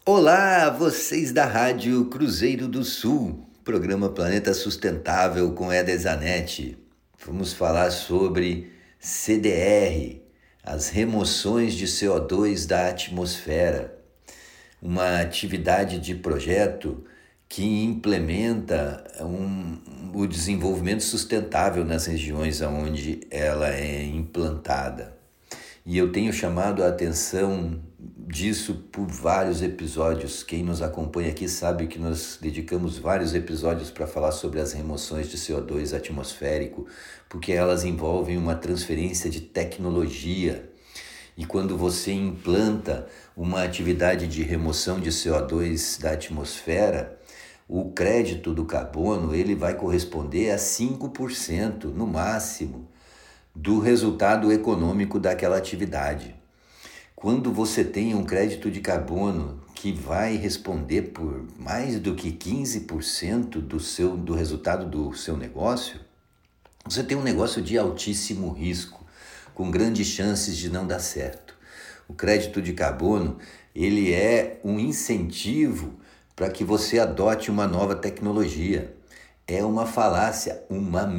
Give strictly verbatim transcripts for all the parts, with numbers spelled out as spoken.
Olá, vocês da Rádio Cruzeiro do Sul, programa Planeta Sustentável com Éder Zanetti. Vamos falar sobre C D R, as remoções de C O dois da atmosfera, uma atividade de projeto que implementa um, o desenvolvimento sustentável nas regiões onde ela é implantada. E eu tenho chamado a atenção disso por vários episódios. Quem nos acompanha aqui sabe que nós dedicamos vários episódios para falar sobre as remoções de C O dois atmosférico, porque elas envolvem uma transferência de tecnologia. E quando você implanta uma atividade de remoção de C O dois da atmosfera, o crédito do carbono ele vai corresponder a cinco por cento no máximo do resultado econômico daquela atividade. Quando você tem um crédito de carbono que vai responder por mais do que quinze por cento do, seu, do resultado do seu negócio, você tem um negócio de altíssimo risco, com grandes chances de não dar certo. O crédito de carbono, ele é um incentivo para que você adote uma nova tecnologia. É uma falácia, uma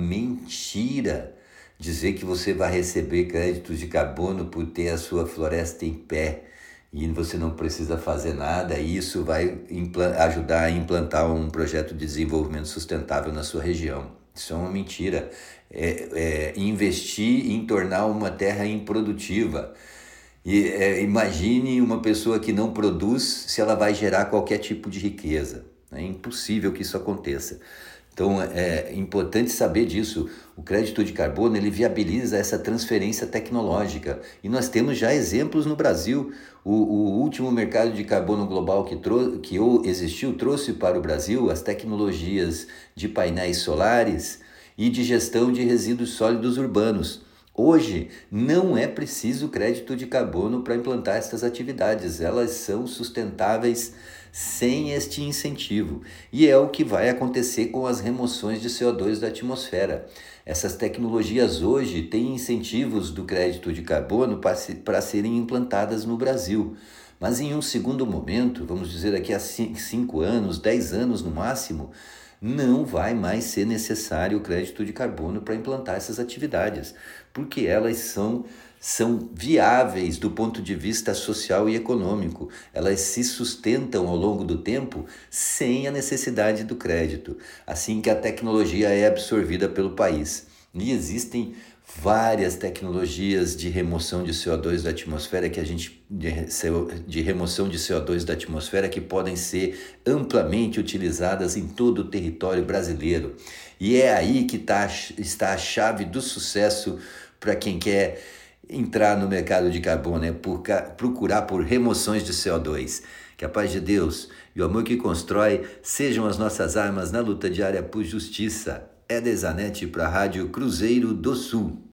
mentira dizer que você vai receber créditos de carbono por ter a sua floresta em pé e você não precisa fazer nada, e isso vai ajudar a implantar um projeto de desenvolvimento sustentável na sua região. Isso é uma mentira. É, é investir em tornar uma terra improdutiva. E, é, imagine uma pessoa que não produz se ela vai gerar qualquer tipo de riqueza. É impossível que isso aconteça. Então é importante saber disso. O crédito de carbono ele viabiliza essa transferência tecnológica. E nós temos já exemplos no Brasil. O, o último mercado de carbono global que, trou- que existiu trouxe para o Brasil as tecnologias de painéis solares e de gestão de resíduos sólidos urbanos. Hoje não é preciso crédito de carbono para implantar essas atividades. Elas são sustentáveis sem este incentivo. E é o que vai acontecer com as remoções de C O dois da atmosfera. Essas tecnologias hoje têm incentivos do crédito de carbono para serem implantadas no Brasil. Mas em um segundo momento, vamos dizer daqui a cinco anos, dez anos no máximo, não vai mais ser necessário o crédito de carbono para implantar essas atividades, porque elas são, são viáveis do ponto de vista social e econômico. Elas se sustentam ao longo do tempo sem a necessidade do crédito, assim que a tecnologia é absorvida pelo país. E existem várias tecnologias de remoção de C O dois da atmosfera que a gente de, de remoção de C O dois da atmosfera que podem ser amplamente utilizadas em todo o território brasileiro. E é aí que tá, está a chave do sucesso para quem quer entrar no mercado de carbono, é por, procurar por remoções de C O dois. Que a paz de Deus e o amor que constrói sejam as nossas armas na luta diária por justiça. Éder Zanetti para a Rádio Cruzeiro do Sul.